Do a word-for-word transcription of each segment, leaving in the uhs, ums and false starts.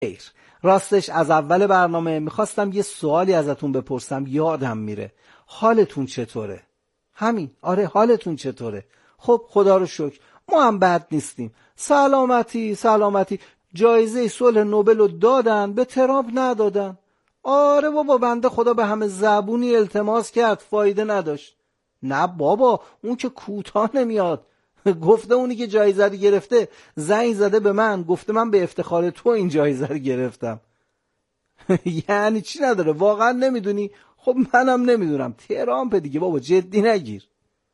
خیر، راستش از اول برنامه میخواستم یه سوالی ازتون بپرسم، یادم میره. حالتون چطوره؟ همین، آره حالتون چطوره؟ خب خدا رو شکر ما هم بد نیستیم. سلامتی سلامتی. جایزه صلح نوبل رو دادن، به ترامپ ندادن. آره بابا، بنده خدا به همه زبونی التماس کرد، فایده نداشت. نه بابا، اون که کوتاه نمیاد. گفته اونی که جایزه رو گرفته زنگ زده به من، گفته من به افتخار تو این جایزه رو گرفتم. یعنی چی نداره؟ واقعا نمیدونی؟ خب منم نمیدونم. ترامپ دیگه بابا، جدی نگیر.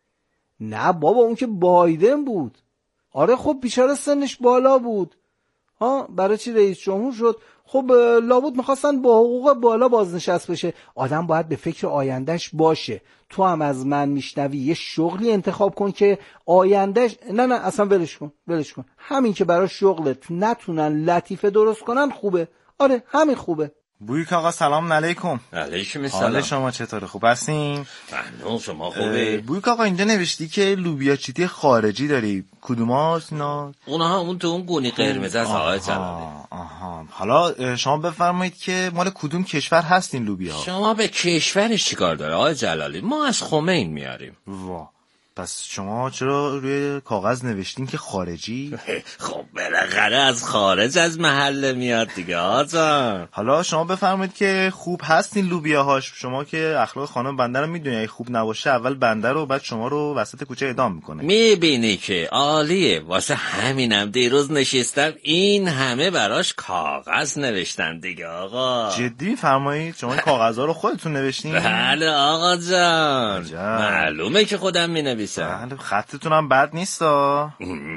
نه بابا، اون که بایدن بود. آره خب بیچاره سنش بالا بود. ها برای چی رئیس جمهور شد؟ خب لابد میخواستن با حقوق بالا بازنشست بشه. آدم باید به فکر آیندهش باشه. تو هم از من میشنوی یه شغلی انتخاب کن که آیندهش، نه نه اصلا ولش کن ولش کن. همین که برای شغلت نتونن لطیفه درست کنن خوبه. آره همین خوبه. بویک آقا سلام علیکم. علیکم السلام. حال شما چطوره؟ خوب هستین؟ ممنون، شما خوبه؟ بویک آقا اینجا نوشتی که لوبیا چیتی خارجی داری، کدوم هاست اینا؟ اونها اون تو اون گونی قرمز است آقای جلالی. آها. حالا شما بفرمایید که مال کدوم کشور هستین لوبیا؟ شما به کشورش چیکار داره آقای جلالی؟ ما از خمین میاریم. وا، پس شما چرا روی کاغذ نوشتین که خارجی؟ خب بالاخره از خارج از محله میاد دیگه آجان. حالا شما بفرمایید که خوب هستین لوبیاهاش؟ شما که اخلاق خانم بنده رو میدونی، اگه خوب نباشه اول بنده رو بعد شما رو وسط کوچه اعدام میکنه. میبینی که عالیه. واسه همینم دیروز نشستم این همه براش کاغذ نوشتن دیگه آقا. جدی فرمایید؟ شما این کاغذها رو خودتون نوشتین؟ بله آقا جان. معلومه که خودم مینویسم. بله، خطتون هم بد نیستا.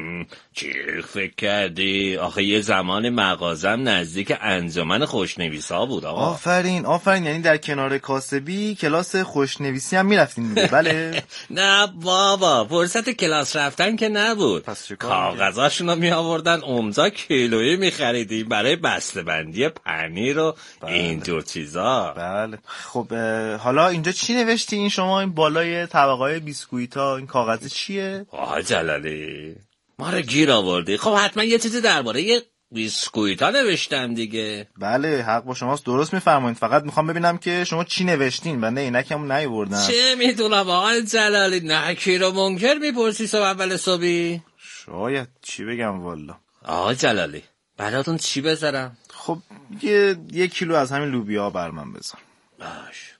چی فکر کردی؟ آخه یه زمان مغازم نزدیک انجمن خوشنویسا بود آقا. آفرین آفرین، یعنی در کنار کاسبی کلاس خوشنویسی هم میرفتین دیگه؟ بله. نه بابا، فرصت کلاس رفتن که نبود. کاغذاشونو می آوردن اونجا کیلویی می خریدیم برای بسته‌بندی پنیر و بله. اینجور چیزا. بله. خب حالا اینجا چی نوشتین شما؟ این بالای طبقه‌های بیسکویتا این کاغذ چیه؟ آقا جلالی ما رو گیر آوردی. خب حتما یه چیزی درباره یه بیسکویتا نوشتم دیگه. بله حق با شماست، درست میفرمایید. فقط میخوام ببینم که شما چی نوشتین. بنده عینکمو نیاوردم. چه میدونم آقا جلالی، نکی رو منکر میپرسی صبح اول صبحی؟ شاید. چی بگم والا. آقا جلالی براتون چی بذارم؟ خب یه یک کیلو از همین لوبیا بر من بذار. باش.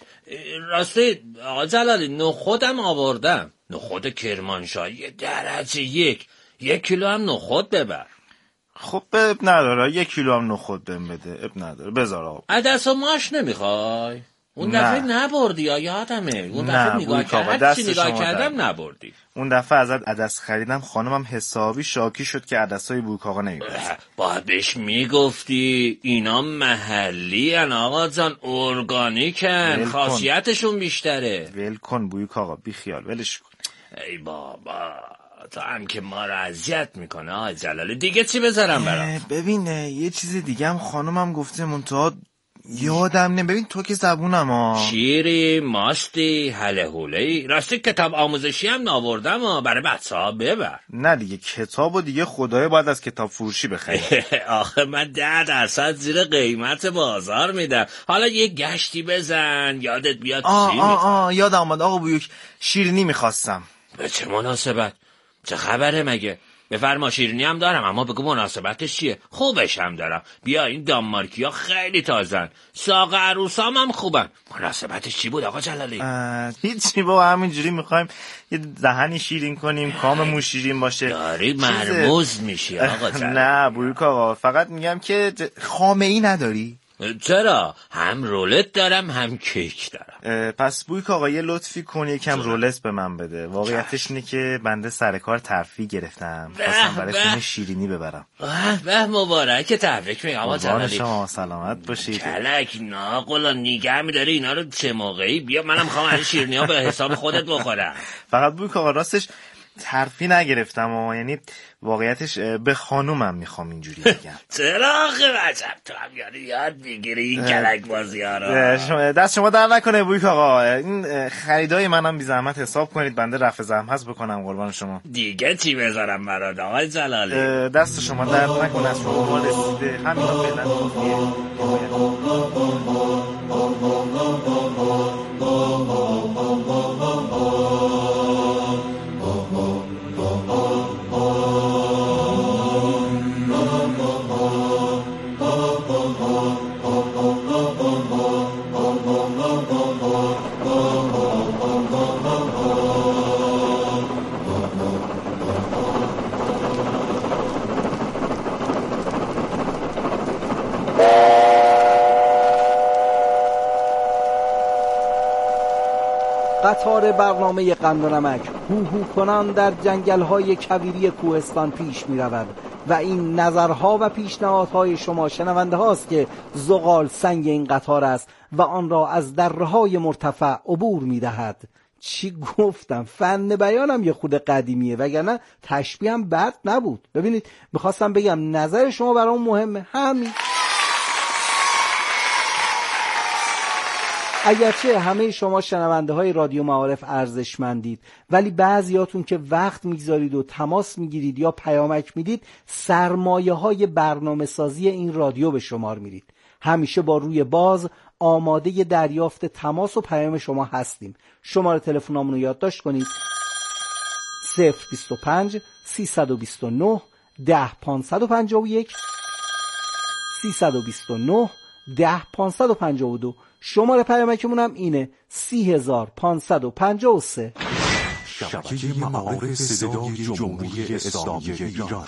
راستی آقا جلالی نخودم آوردم، نخود کرمانشاهی درجه یک. یک کیلو هم نخود ببر. خب اب نداره، یک کیلو هم نخود بهم بده. اب نداره، بذار آقا. عدس و ماش نمیخوای؟ اون دفعه نبردی یا یادمه؟ اون دفعه نگاه کردم، هر چی نگاه کردم نبردی. اون دفعه ازت عدس خریدم، خانمم حسابی شاکی شد که عدسای بوک آقا نمیپسه. باید بهش میگفتی اینا محلی ان آقا جان، ارگانیکن، خاصیتشون بیشتره. ول کن بوک آقا، بی خیال، ولش کن. ای بابا تو هم که ما رو اذیت میکنه آقا جلالی. دیگه چی بذارم برام؟ ببین یه چیز دیگه هم خانمم گفته منتها یادم نه. ببین تو که زبونم ها. شیری، ماستی، هله هولهی. راستی کتاب آموزشی هم ناوردم ها، برای بچه ها ببر. نه دیگه کتاب و دیگه خدای باید از کتاب فروشی بخریم. آخه من ده درصد زیر قیمت بازار میدم. حالا یه گشتی بزن یادت بیاد چی میخواد. آه آه یادم آمد آقا بویک، شیرینی میخواستم. به چه مناسبت؟ چه خبره مگه؟ بفرما. شیرینی هم دارم، اما بگو مناسبتش چیه؟ خوبش هم دارم. بیا این دانمارکی ها خیلی تازن. ساق عروسام هم خوبن. مناسبتش چی بود آقا جلالی؟ هیچی بابا، همینجوری میخوایم یه دهنی شیرین کنیم، کاممون شیرین باشه. داری مرموز میشی آقا جلالی. نه بویک آقا، فقط میگم که خامه ای نداری؟ چرا؟ هم رولت دارم هم کیک دارم. پس بویک آقا یه لطفی کن، یکم رولت به من بده. واقعیتش اینه که بنده سر کار ترفیع گرفتم، خواستم برای خونه شیرینی ببرم. به مبارک تبریک میگم آقا جلالی. شما سلامت باشید. کلک ناقلا نیگه میداری اینا رو چه موقعی؟ بیا منم خواهم این شیرینی ها به حساب خودت بخورم. فقط بویک آقا راستش ترفی نگرفتم و یعنی واقعیتش به خانومم میخوام اینجوری بگم. چرا آخه بچم تو هم یاد یاد میگیری این کلک بازی ها رو. دست شما در نکنه بویک آقا، این خریدای منم بی زحمت حساب کنید، بنده رفع زحمت بکنم قربان شما. دیگه چی بذارم برات آقای جلالی؟ دست شما در نکنه، از شما مال رسیده همینا فعلا کافیه. قطار برنامه قند و نمک هوهو کنان در جنگل‌های کویری کوهستان پیش می‌رود و این نظرها و پیشنهادهای شما شنونده هاست که زغال سنگ این قطار است و آن را از دره‌های مرتفع عبور می‌دهد. چی گفتم؟ فن بیانم یه خود قدیمیه، وگرنه تشبیه هم بد نبود. ببینید میخواستم بگم نظر شما برام مهمه، همین. اگرچه همه شما شنونده های رادیو معارف ارزشمندید، ولی بعضیاتون که وقت میگذارید و تماس میگیرید یا پیامک میدید سرمایه های برنامه سازی این رادیو به شمار میرید. همیشه با روی باز آماده دریافت تماس و پیام شما هستیم. شماره تلفنمون رو یادداشت کنید: صفر بیست و پنج سیصد و بیست و نه ده پانصد و پنجاه و یک سیصد و بیست و نه ده پانصد و پنجاه و دو. شماره پیامکمون هم اینه: سی هزار پانصد و پنجاه و سه. شبکه معارف صدای جمهوری اسلامی ایران.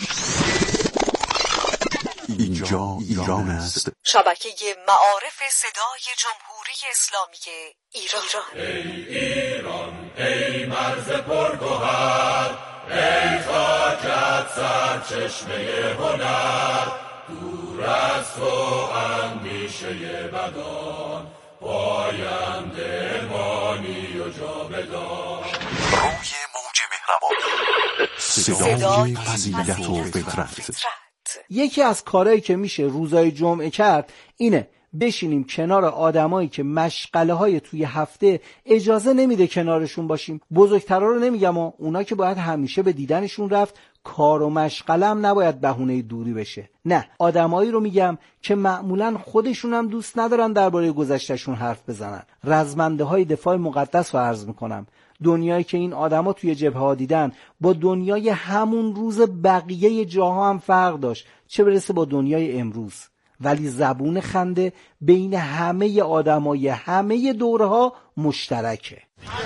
اینجا ایران است. شبکه معارف صدای جمهوری اسلامی ایران. ای ایران ای مرز پرگوهر، ای خاکت سرچشمه هنر، دور از تو اندیشه بدان، پاینده مانی و جاودان. روی موج مهربان، صدای فضیلت و فطرت. یکی از کارهایی که میشه روزای جمعه کرد اینه بشینیم کنار آدمایی که مشغله های توی هفته اجازه نمیده کنارشون باشیم. بزرگترا رو نمیگم، و اونا که باید همیشه به دیدنشون رفت، کار و مشغله هم نباید بهونه دوری بشه. نه، آدمایی رو میگم که معمولاً خودشون هم دوست ندارن درباره گذشتهشون حرف بزنن. رزمنده های دفاع مقدس رو عرض میکنم. دنیایی که این آدما توی جبهه ها دیدن با دنیای همون روز بقیه جاها هم فرق داشت، چه برسه با دنیای امروز. ولی زبون خنده بین همه آدمای همه دوره ها مشترکه.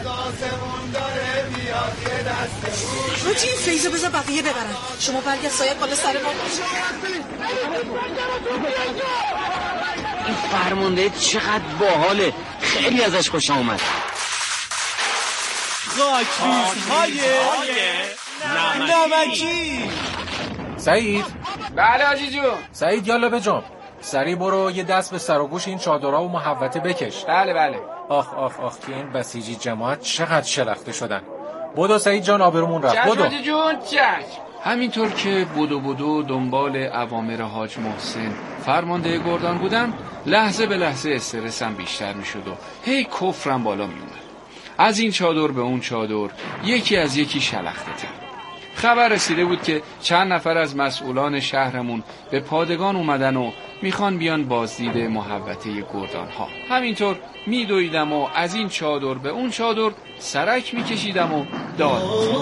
روچی فیزو بذار بقیه ببرن، شما برگرد سایت بالا سر ما. این فرمانده چقدر باحاله، خیلی ازش خوشم اومد. خاکریزهای نمکی. سعید؟ بله حاجی جون. سعید یالا بجام، سری برو یه دست به سر و گوش این چادرها و محوطه بکش. بله بله. آخ آخ آخ که این بسیجی جماعت چقدر شلخته شدن. بدو سعید جان، آبرومون رفت. بدو حاجی جون. چش. همینطور که بدو بدو دنبال اوامر حاج محسن فرمانده گردان بودم، لحظه به لحظه استرسم بیشتر میشد و هی کفرم بالا میومد. از این چادر به اون چادر، یکی از یکی شلخته تر. خبر رسیده بود که چند نفر از مسئولان شهرمون به پادگان اومدن و میخوان بیان بازدید محوطه گردان ها. همینطور میدویدم و از این چادر به اون چادر سرک میکشیدم و داد.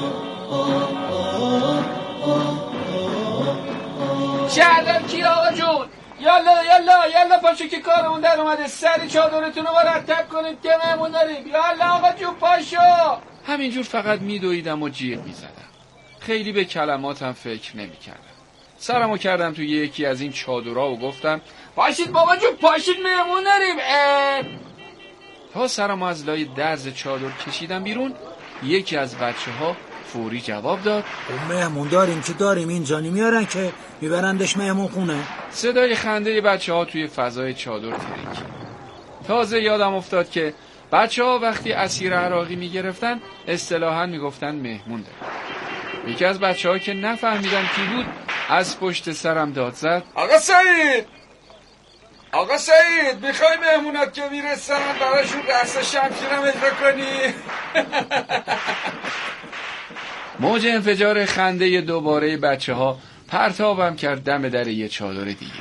شهردار کی آقا جون؟ یالا یالا یالا پاشو که کارمون در اومده، سر چادرتون رو مرتب کنید که مهمون داریم. یالا آقا جون پاشو. همینجور فقط میدویدم و جیغ میزدم، خیلی به کلماتم فکر نمی کردم. سرمو کردم توی یکی از این چادرها و گفتم پاشید بابا جون پاشید مهمون داریم. تا سرمو از لای درز چادر کشیدم بیرون، یکی از بچه ها فوری جواب داد مهمون داریم که داریم، اینجا نمیارن که میبرندش مهمون خونه. صدای خنده بچه ها توی فضای چادر ترکید. تازه یادم افتاد که بچه ها وقتی اسیر عراقی میگرفتن اصطلاحاً میگفتن مهمون داریم. یکی از بچه ها که نفهمیدم کی بود از پشت سرم داد زد: آقا سعید، آقا سعید، میخوای مهمونات که میرسن براشون رقص شمشیرم اجرا کنی؟ موج انفجار خنده دوباره بچه ها پرتابم کرد دم در یه چادر دیگه.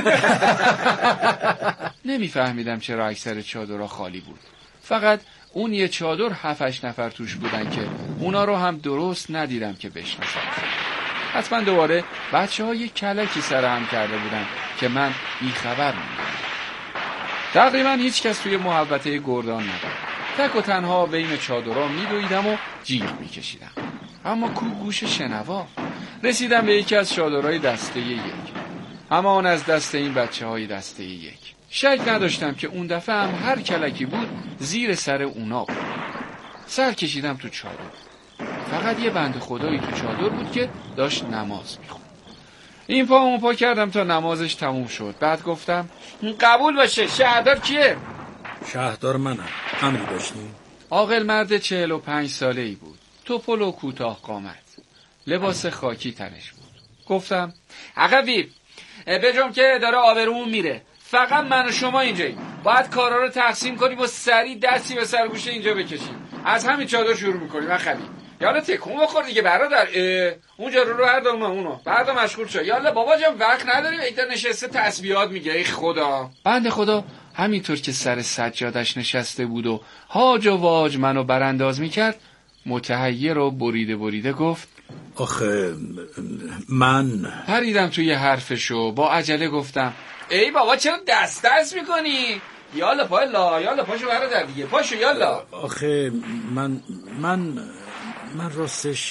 نمیفهمیدم چرا اکثر چادرها خالی بود. فقط اون یه چادر هفتش نفر توش بودن که اونا رو هم درست ندیدم که بشناسم. حتما دوباره بچه ها یه کلکی سرهم کرده بودن که من بیخبر موندم. تقریبا هیچ کس توی محوطه گردان نبود. تک و تنها بین چادرها میدویدم و جیغ میکشیدم. اما کو گوش شنوا؟ رسیدم به یکی از چادرهای دسته یک، همان از دسته این بچه های دسته یک. شک نداشتم که اون دفعه هم هر کلکی بود زیر سر اونا بود. سر کشیدم تو چادر. فقط یه بنده خدایی تو چادر بود که داشت نماز میخوند. این پا اون پا کردم تا نمازش تموم شد. بعد گفتم: قبول باشه، شهردار کیه؟ شهردار منم. امری داشتی؟ عاقل مرد چهل و پنج ساله ای بود. توپل و کوتاه قامت، لباس خاکی تنش بود. گفتم: عقبی بجام که داره آبرومون میره، فقط من و شما اینجاییم، باید کارا رو تقسیم کنیم و سریع دستی به سرگوش اینجا بکشیم. از همین چادر شروع میکنیم. اخوی یالا تکون بخور دیگه برادر. اونجا رو رو بردار، اونو بردا مشغول شو. یالا بابا جان وقت نداریم، ایتا نشسته تسبیحات میگه. ای خدا. بنده خدا همینطور که سر سجادش نشسته بود و هاج و واج منو برانداز میکرد، متحیر و بریده بریده گفت: آخه من پریدم توی حرفشو. با عجله گفتم: ای بابا چرا دست دست میکنی؟ یالا پا لا یالا پاشو برادر دیگه، پاشو یالا. آخه من من من راستش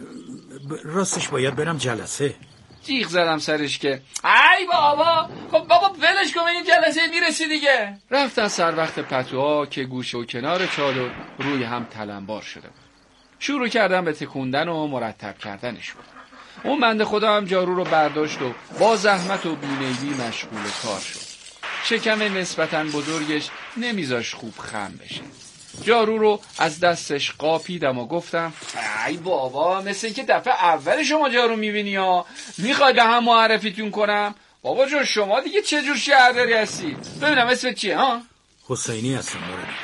راستش باید برم جلسه. جیغ زدم سرش که ای بابا، خب بابا ولش کن، این جلسه میرسی دیگه. رفتن سر وقت پتوها که گوشه و کنار چادر روی هم تلمبار شده بود. شروع کردم به تکوندن و مرتب کردنش بود. اون بنده خدا هم جارو رو برداشت و با زحمت و بی‌میلی مشغول کار شد. شکم نسبتاً بزرگش نمیذاش خوب خم بشه. جارو رو از دستش قاپیدم و گفتم: ای بابا، مثل اینکه دفعه اول شما جارو میبینی ها، میخوای به هم معرفیتون کنم؟ بابا جون شما دیگه چه جور شهرداری هستی؟ ببینم اسمت چیه ها؟ حسینی هستم.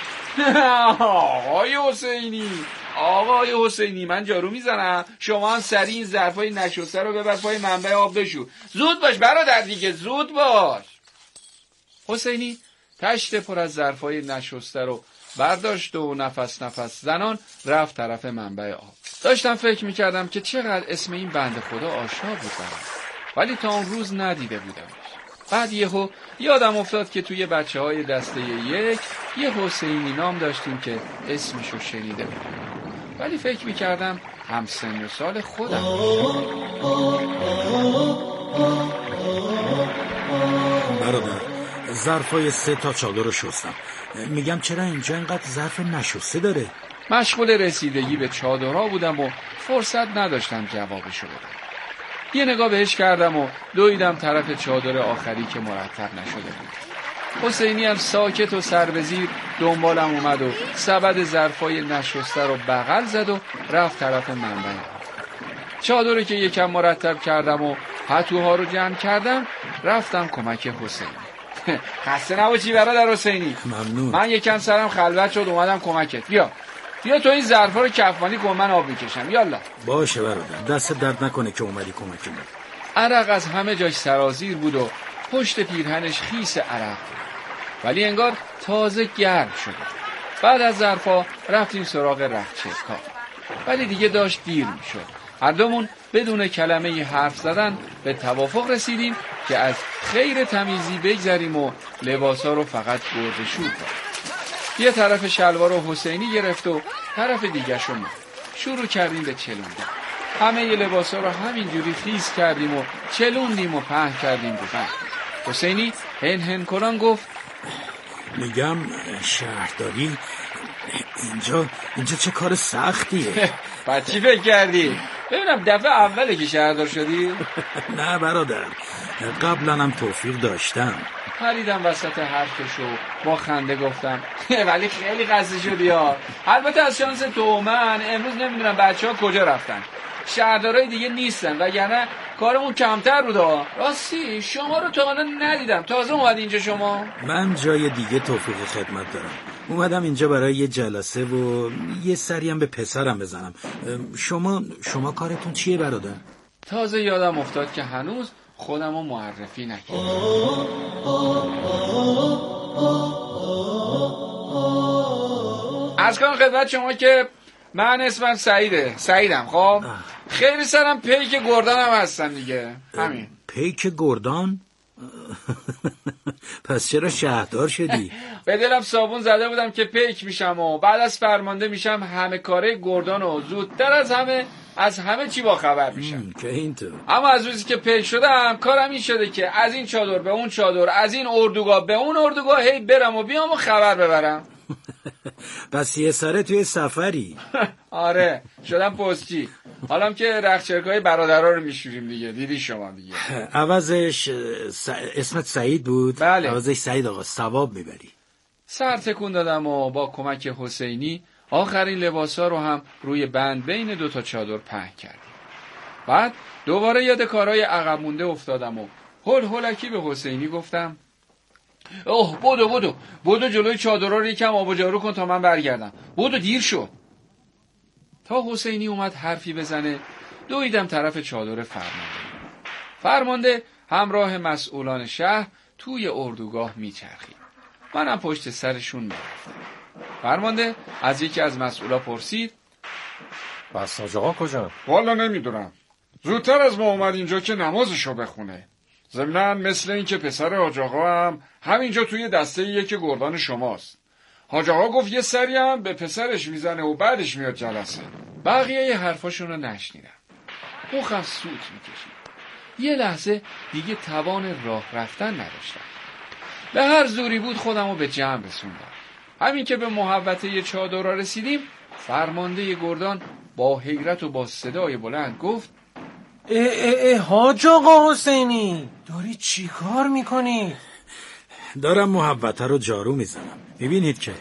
آقای حسینی، آقای حسینی، من جارو میزنم، شما هم سریع این ظرفای نشسته رو ببر پای منبع آب بشو. زود باش برادر دیگه، زود باش. حسینی تشت پر از ظرفای نشسته رو برداشت و نفس نفس زنان رفت طرف منبع آب. داشتم فکر میکردم که چقدر اسم این بنده خدا آشنا بود برام، ولی تا اون روز ندیده بودمش. بعد یهو یادم افتاد که توی بچه های دسته یک یه حسینی نام داشتیم که اسمشو شنیده بودم، ولی فکر میکردم هم سن و سال خودم. برادر، ظرفای سه تا چادر رو شستم. میگم چرا اینجا اینقدر ظرف نشسته داره؟ مشغول رسیدگی به چادرها بودم و فرصت نداشتم جوابشو بدم. یه نگاه بهش کردم و دویدم طرف چادر آخری که مرتب نشده بود. حسینی هم ساکت و سر به زیر دنبالم اومد و سبد ظرفای نشسته رو بغل زد و رفت طرف منبع. چادری که یکم مرتب کردم و پتوها رو جمع کردم، رفتم کمک حسینی. خسته نباشی برادر حسینی. ممنون. من یکم سرم خلوت شد اومدم کمکت. بیا بیا تو این ظرفا رو کفانی کن، من آب میکشم. یالا. باشه برادر، دست درد نکنه که اومدی کمک من. عرق از همه جاش سرازیر بود و پشت پیرهنش خیس عرق بود، ولی انگار تازه گرم شده. بعد از ظرفا رفتیم سراغ رختچک‌ها، ولی دیگه داشت دیر میشد. هر دومون بدون کلمه حرف زدن به توافق رسیدیم که از خیر تمیزی بگذریم و لباسا رو فقط برد شور کنیم. یه طرف شلوار رو حسینی گرفت و طرف دیگه شو من. شروع کردیم به چلوندن. همه ی لباسا رو همینجوری خیس کردیم و چلوندیم و پهن کردیم رو بند. حسینی هن هن کنان گفت: میگم شهرداری اینجا اینجا چه کار سختیه. بعد چی فکر کردی؟ ببینم دفعه اوله که شهردار شدی؟ نه برادر، قبلا هم توفیق داشتم. پریدم وسط حرفشو با خنده گفتم: ولی خیلی قصد شدی ها. البته از شانس تو من امروز نمیدونم بچه ها کجا رفتن. شهردارای دیگه نیستن وگرنه کارمون کمتر بوده. راستی شما رو تا حالا ندیدم، تازه اومد اینجا شما؟ من جای دیگه توفیق خدمت دارم، اومدم اینجا برای یه جلسه و یه سری هم به پسرم بزنم. شما شما کارتون چیه برادر؟ تازه یادم افتاد که هنوز خودم رو معرفی نکردم. از کنم خدمت شما که من اسمم سعیده، سعیدم. خب خیلی سرم پیک گردان هم هستم دیگه. همین. پیک گردان؟ پس چرا شهردار شدی؟ به دلم صابون زده بودم که پیک میشم و بعد از فرمانده میشم همه کاره گردان و زودتر از همه از همه چی با خبر میشم. که اینطور. اما از روزی که پیک شدم کارم این شده که از این چادر به اون چادر، از این اردوگاه به اون اردوگاه هی برم و بیام و خبر ببرم. پس یه سره توی سفری. آره شدم پستچی. حالا که رختچرکای برادرها رو میشوریم دیگه. دیدی شما دیگه. عوضش س... اسمت سعید بود؟ بله. عوضش سعید آقا ثواب میبری. سر تکون دادم و با کمک حسینی آخرین لباسا رو هم روی بند بین دو تا چادر پهن کردیم. بعد دوباره یاد کارهای عقب مونده افتادم و هول هولکی به حسینی گفتم اوه بودو بودو بودو جلوی چادرها رو یکم آب و جارو کن تا من برگردم. بودو دیر شد. تا حسینی اومد حرفی بزنه دویدم طرف چادر فرمانده. فرمانده همراه مسئولان شهر توی اردوگاه میچرخید. منم پشت سرشون میرفتم. فرمانده از یکی از مسئولا پرسید بس حاج آقا کجا؟ والا نمیدونم. زودتر از ما اومد اینجا که نمازشو بخونه. ضمناً مثل این که پسر حاج آقا هم همینجا توی دسته یک گردان شماست. حاج آقا گفت یه سری هم به پسرش میزنه و بعدش میاد جلسه. بقیه یه حرفاشون رو نشنیدم. مخم سوت میکشید. یه لحظه دیگه توان راه رفتن نداشتم. به هر زوری بود خودم رو به جمع رسوندم. همین که به محوطه یه چادر رسیدیم فرمانده گردان با حیرت و با صدای بلند گفت اه اه اه حاج آقا حسینی داری چی کار میکنی؟ دارم محوطه رو جارو میزنم. میبینید که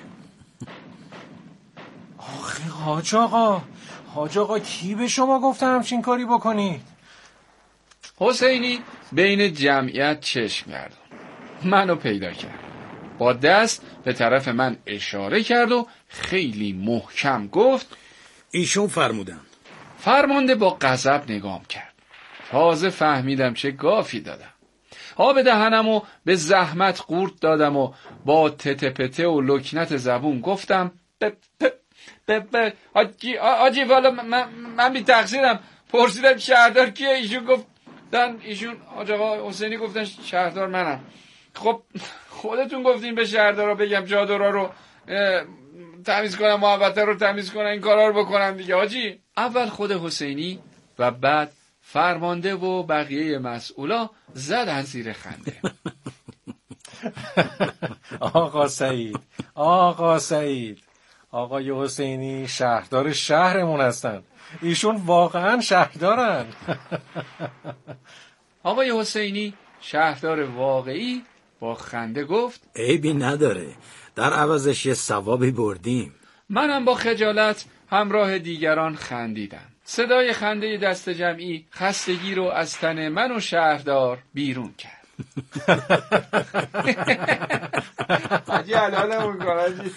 آخه حاج آقا حاج آقا کی به شما گفته همچین کاری بکنی؟ حسینی بین جمعیت چشم گردون منو پیدا کرد. با دست به طرف من اشاره کرد و خیلی محکم گفت ایشون فرمودن. فرمانده با غضب نگام کرد. تازه فهمیدم چه گافی دادم. آب دهنمو به زحمت قورت دادم و با تته پته و لکنت زبون گفتم ب ب ب ب آجی آجی والا من من بی تقصیرم. پرسیدم شهردار کیه؟ ایشون گفت دن ایشون حاج آقا حسینی گفتن شهردار منم. خب خودتون گفتین به شهردارا بگم چادرها رو تمیز کنم، محوطه رو تمیز کنم، این کارا رو بکنم دیگه حاجی. اول خود حسینی و بعد فرمانده و بقیه مسئولا زدن زیر خنده. آقا سعید آقا سعید آقای حسینی شهردار شهرمون هستن. ایشون واقعا شهردارن. آقای حسینی شهردار واقعی با خنده گفت عیبی نداره، در عوضش یه ثوابی بردیم. منم با خجالت همراه دیگران خندیدم. صدای خنده دست جمعی خستگی رو از تن من و شهردار بیرون کرد. حاجی علالمون کن حاجی.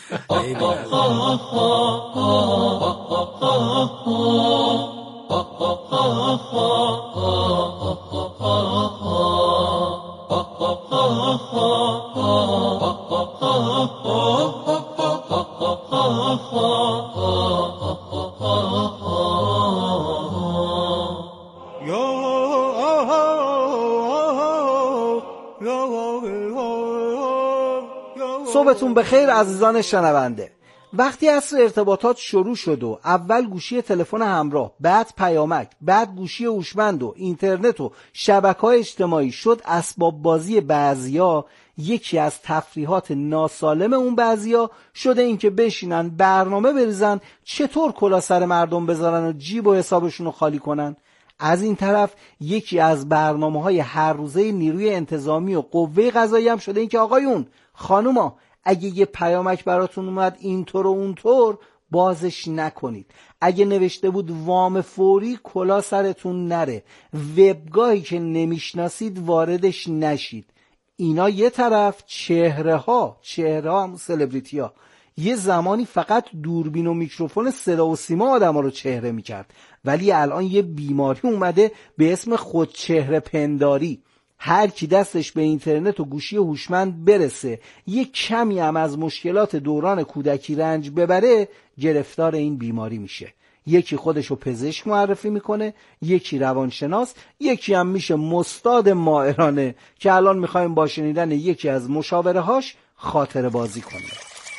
صبحتون بخیر عزیزان شنونده. وقتی عصر ارتباطات شروع شد و اول گوشی تلفن همراه، بعد پیامک، بعد گوشی هوشمند و اینترنت و شبکه‌های اجتماعی شد اسباب بازی بعضیا، یکی از تفریحات ناسالم اون بعضیا شده این که بشینن برنامه بریزن چطور کلا سر مردم بذارن و جیب و حسابشون رو خالی کنن. از این طرف یکی از برنامه‌های هر روزه نیروی انتظامی و قوه قضایی هم شده این که آقایون خانوما اگه یه پیامک براتون اومد اینطور و اونطور بازش نکنید. اگه نوشته بود وام فوری، کلا سرتون نره. وبگاهی که نمیشناسید واردش نشید. اینا یه طرف. چهره ها چهره ها هم سلبریتی ها یه زمانی فقط دوربین و میکروفون صدا و سیما آدم ها رو چهره میکرد، ولی الان یه بیماری اومده به اسم خود چهره پنداری. هر کی دستش به اینترنت و گوشی هوشمند برسه، یه کمی هم از مشکلات دوران کودکی رنج ببره، گرفتار این بیماری میشه. یکی خودشو پزشک معرفی میکنه، یکی روانشناس، یکی هم میشه مستاد ماهرانه که الان میخوایم با شنیدن یکی از مشاوره هاش خاطره بازی کنیم.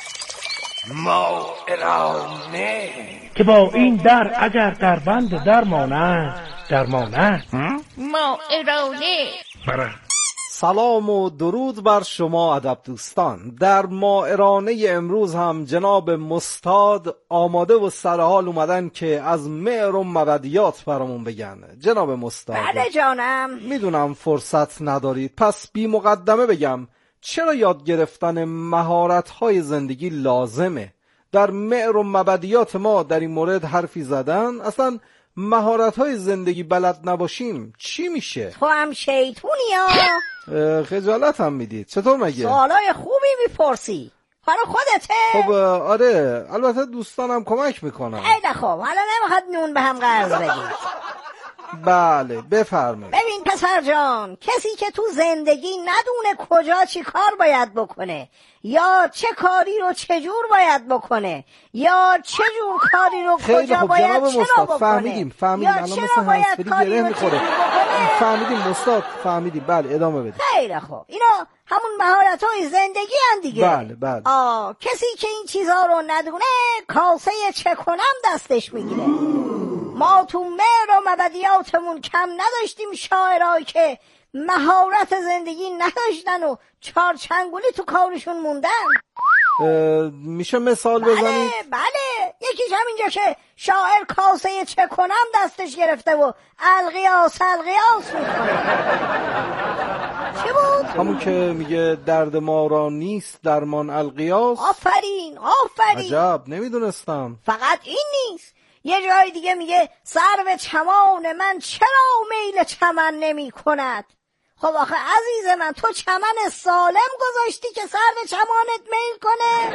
ماهرانه که با این در اگر در بند درمانه درمانه ماهرانه. بره. سلام و درود بر شما ادب دوستان. در ماهرانه امروز هم جناب مستاد آماده و سرحال اومدن که از معر و مبدیات برامون بگن. جناب مستاد. بله جانم. میدونم فرصت ندارید، پس بی مقدمه بگم چرا یاد گرفتن مهارت‌های زندگی لازمه؟ در معر و مبدیات ما در این مورد حرفی زدن؟ اصلا مهارت‌های زندگی بلد نباشیم چی میشه؟ تو هم شیطونی ها. خجالت هم میدید. چطور مگه؟ سوالای خوبی میپرسی. حالا خودته؟ خب آره، البته دوستانم کمک میکنن. خیلی خوب، حالا نمیخواد نون به هم قرض بدی. بله بفرمایید. ببین پسر جان، کسی که تو زندگی ندونه کجا چی کار باید بکنه، یا چه کاری رو چجور باید بکنه، یا چه جور کاری رو کجا خوب باید چرا بکنه، فهمیدیم فهمیدیم الان مثل هنسفری گره میخوره. فهمیدیم مستاد، فهمیدیم. بله ادامه بدید. خیلی خوب، اینا همون مهارت‌های زندگی هن دیگه. بله بله. آه کسی که این چیزها رو ندونه کاسه چه کنم دستش میگیره. ما تو مهر و مبدیاتمون کم نداشتیم شاعرایی که مهارت زندگی نداشتن و چارچنگولی تو کارشون موندن. میشه مثال بزنید؟ بله بله، یکیش همینجا که شاعر کاسه چه کنم دستش گرفته و القیاس القیاس میکنه. چی بود؟ همون که میگه درد ما را نیست درمان القیاس. آفرین آفرین. عجب، نمیدونستم. فقط این نیست، یه جای دیگه میگه سرو چمان من چرا میل چمن نمی کند. خب آخه عزیز من، تو چمن سالم گذاشتی که سرو چمانت میل کنه؟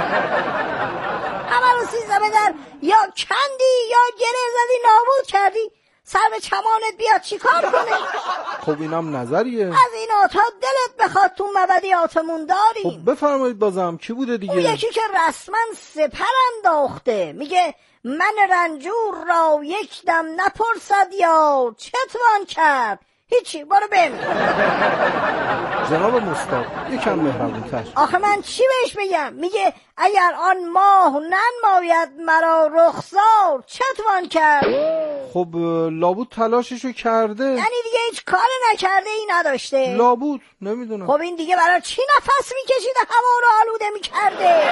همه رو سیزده بدر یا کندی یا گره زدی نابود کردی، سرو چمانت بیاد چی کار کنه؟ خب اینم نظریه. از اینا تا دلت بخواد تو مبدیاتمون داریم. خب بفرمایید بازم کی بوده دیگه؟ اون یکی که رسما سپر انداخته، میگه من رنجور را یک دم نپرسد یا چه توان کرد، هیچی، برو ببین. جناب مستاد یکم مهربون‌تر. آخه من چی بهش بگم؟ میگه اگر آن ماه ننماید مرا رخسار چه توان کرد. خب لابود تلاششو کرده. یعنی دیگه هیچ کار نکرده ای نداشته. لابود نمیدونم. خب این دیگه برای چی نفس میکشیده هوا رو آلوده میکرده؟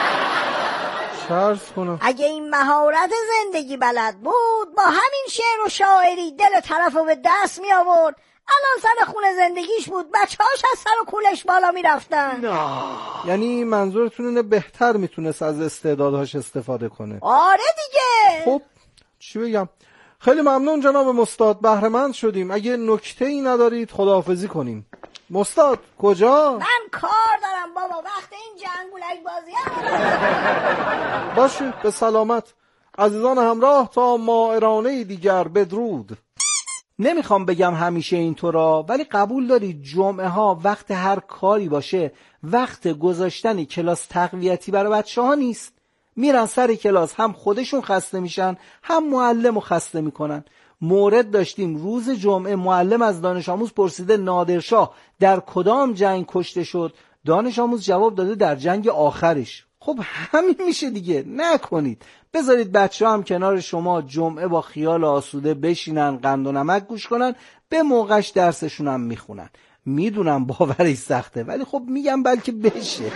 چرس کنم. اگه این مهارت زندگی بلد بود با همین شعر و شاعری دل طرفو به دست می آورد. الان سر خونه زندگیش بود، بچه‌هاش از سر و کولش بالا می رفتن. یعنی منظورتون اینه بهتر میتونست از استعدادهاش استفاده کنه؟ آره دیگه. خب چی بگم، خیلی ممنون جناب مستاد، بهره‌مند شدیم. اگه نکته‌ای ندارید خداحافظی کنیم. مستاد کجا؟ من کار دارم بابا، وقت این جنگولک بازی هم. باشه به سلامت. عزیزان همراه تا ماهرانه دیگر بدرود. نمیخوام بگم همیشه اینطورا، ولی قبول دارید جمعه ها وقت هر کاری باشه وقت گذاشتن کلاس تقویتی برای بچه ها نیست. میرن سر کلاس، هم خودشون خسته میشن هم معلم رو خسته میکنن. مورد داشتیم روز جمعه معلم از دانش آموز پرسیده نادرشاه در کدام جنگ کشته شد، دانش آموز جواب داده در جنگ آخرش. خب همین میشه دیگه، نکنید. بذارید بچه ها هم کنار شما جمعه با خیال آسوده بشینن، قند و نمک گوش کنن، به موقعش درسشون هم میخونن. میدونم باوری سخته، ولی خب میگم بلکه بشه.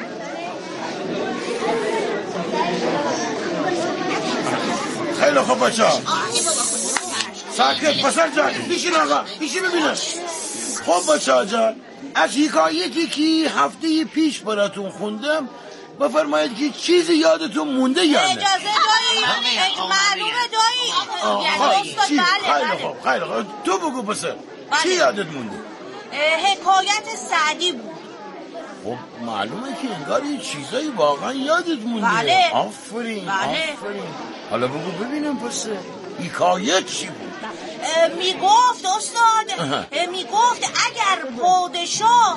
خیلی خوب بچه ها ساکت پسر جان، بیشین آقا، بیشین ببینم. خب بچه ها جان، از حکایتی که هفته پیش براتون خوندم بفرمایید که چیزی یادتون مونده یا نه؟ اجازه دایی معلومه دایی یعنی استاد چی؟ بله خیلی خوب خیلی خوب تو بگو پسر چی یادت مونده؟ حکایت سعدی بود. خب معلومه که انگار یه چیزایی واقعا یادت مونده. بله آفرین بله. آفرین. حالا بگو ببینم پسر حکایت چی بود؟ میگفت استاد میگفت اگر پادشاه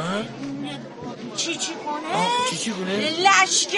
چی چی کنه چی چی کنه؟ لشکر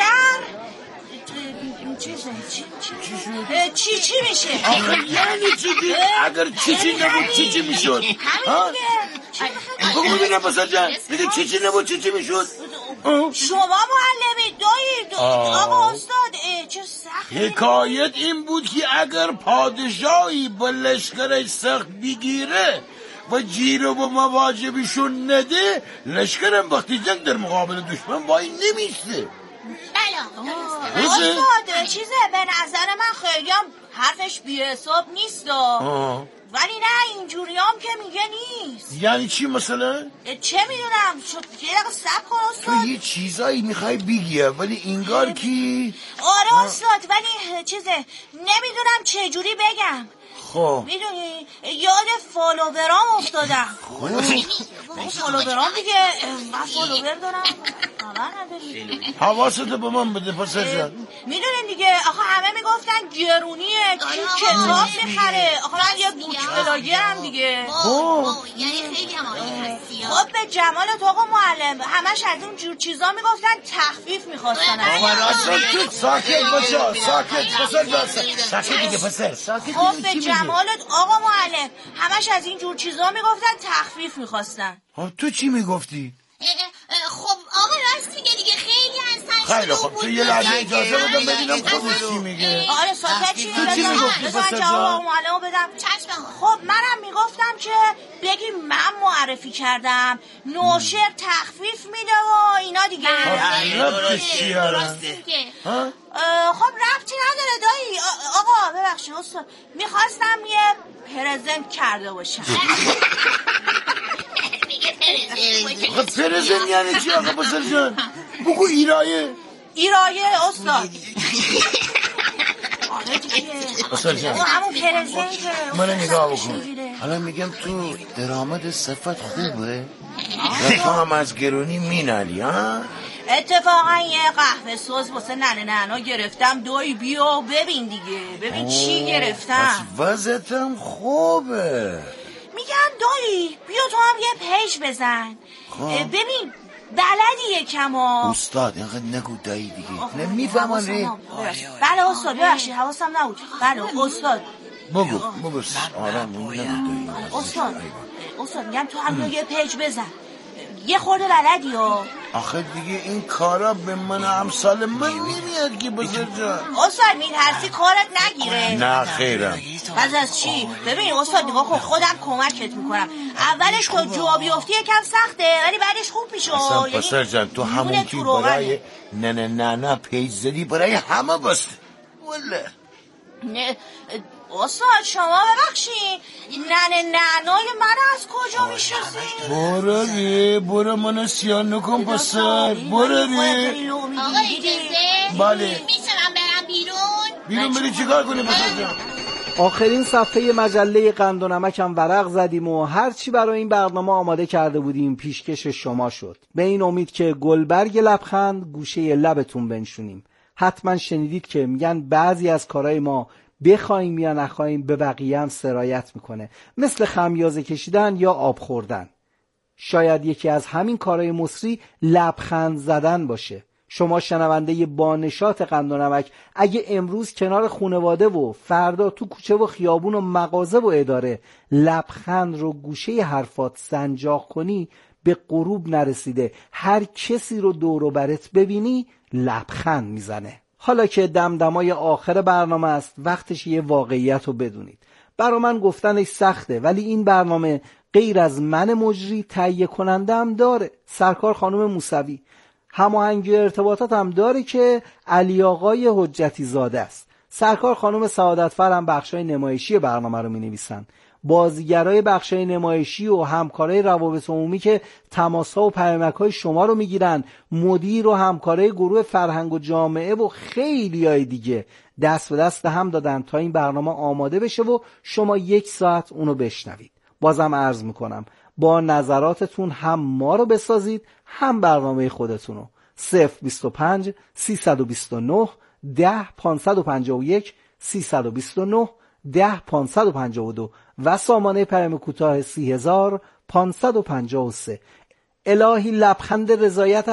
چیزه چی چی چی چی میشه آخه یعنی چی دی؟ اگر چی چی نبود چی چی میشد؟ بگو ببینم پسر جان دیگه چی چی نبود چی چی میشد؟ شما معلمی دایی آقا استاد چه سخت. حکایت این بود که اگر پادشاهی با لشکرش سخت بگیره و جیر و مواجبشون نده لشکرم وقتی جنگ در مقابل دشمن وای نمیسته. بله استاد چیزه به نظر من خیلی هم حرفش بی حساب نیست ولی نه اینجوری هم که میگه نیست. یعنی چی مثلا؟ چه میدونم شد یه دقیقه سب کن استاد. تو یه چیزایی میخوای بگیه ولی اینگار کی؟ آره استاد ولی چیزه نمیدونم چجوری بگم. خب میدونی یاد فالوورام افتادم. خب فالوورام دیگه من فالوور دارم خبر نداری. حواست به من بده پسر جان. میدونین دیگه آخه همه میگفتن گرونیه کی کتاب میخره آخه من یه بوک بلاگرم دیگه. خب یعنی خیلی هم خب به جمالت آقا معلم همش از اون جور چیزا میگفتن تخفیف میخواستن. ساکت ساکت بچه ساکت پسر جان ساکت دیگه پسر ساکت. خب به جمالت آقا معلم همش از این جور چیزا میگفتن تخفیف میخواستن. تو چی میگفتی؟ خب آقا راست میگه دیگه خیلی از خیلی خب تو یه لحظه اجازه بدم ببینم خودش چی میگه. آره ساکت چی تو چی میگفتی پسر جان؟ بدم خب منم میگفتم که بگی من معرفی کردم نوشر تخفیف میده و اینا دیگه. ربطش چی هست؟ خب ربطی نداره دایی آقا ببخشید استاد میخواستم یه پرزنت کرده باشم. آقا پرزنت یعنی چی آقا پسر جان؟ بگو ایرایه ایرایه استاد. آره دیگه پسر جان همون پرزنت منو نگاه بکن حالا میگم تو درآمد صفت خوبه و تو هم از گرونی مینالی ها؟ اتفاقا یه قهوه سوز واسه ننه ننا گرفتم دایی بیا ببین دیگه ببین چی گرفتم. وضعتم خوبه. میگم دایی بیا تو هم یه پیج بزن ببین بلدی یکم ها. استاد اینقدر نگو دایی دیگه نمیفهمن ری. بله استاد ببخشید حواسم نبود. بله استاد بگو بگو آرام نگو دایی. استاد استاد میگم تو هم یه پیج بزن یه خورده بلدی ها. آخه دیگه این کارا به من همسال من نمیاد که بزر جان. استاد میترسی کارت نگیره؟ نه خیرم. پس از چی؟ ببین استاد نگاه کن خودم کمکت میکنم. اولش تو جا بیفتی یکم سخته ولی بعدش خوب میشه. اصلا پسر جان تو همون که برای نه نه نه نه پیج زدی برای همه بسته وله. نه استاد شما ببخشید ننه ننای من از کجا میشناسی؟ برو ری برو من سیان نکن پسر برو ری. آقا اجازه؟ بله میشه من برم بیرون؟ بیرون بری چیکار کنی پسر جان؟ آخرین صفحه مجله قند و نمک هم ورق زدیم و هرچی برای این برنامه آماده کرده بودیم پیشکش شما شد. به این امید که گلبرگ لبخند گوشه لبتون بنشونیم. حتما شنیدید که میگن بعضی از کارهای ما بخوایم یا نخوایم به بقیه هم سرایت میکنه، مثل خمیازه کشیدن یا آب خوردن. شاید یکی از همین کارهای مصری لبخند زدن باشه. شما شنونده با نشاط قند و نمک اگه امروز کنار خانواده و فردا تو کوچه و خیابون و مغازه و اداره لبخند رو گوشه حرفات سنجاق کنی، به غروب نرسیده هر کسی رو دور و برت ببینی لبخند میزنه. حالا که دمدمای آخر برنامه است وقتش یه واقعیت رو بدونید. برا من گفتنش سخته ولی این برنامه غیر از من مجری تهیه کننده هم داره. سرکار خانم موسوی. هماهنگی ارتباطات هم داره که علی آقای حجتی زاده است. سرکار خانم سعادتفر هم بخشای نمایشی برنامه رو می نویسن. بازیگرای بخشای نمایشی و همکارای روابط عمومی که تماس‌ها و پیامک‌های شما رو میگیرن، مدیر و همکارای گروه فرهنگ و جامعه و خیلیای دیگه دست به دست هم دادن تا این برنامه آماده بشه و شما یک ساعت اونو بشنوید. بازم عرض میکنم با نظراتتون هم ما رو بسازید هم برنامه خودتونو. صفر بیست و پنج سیصد و بیست و نه ده پانصد و پنجاه و یک سیصد و بیست و نه ده پانصد و پنجاه و دو و سامانه پیام کوتاه سی هزار پانصد و پنجاه و سه. الهی لبخند رضایت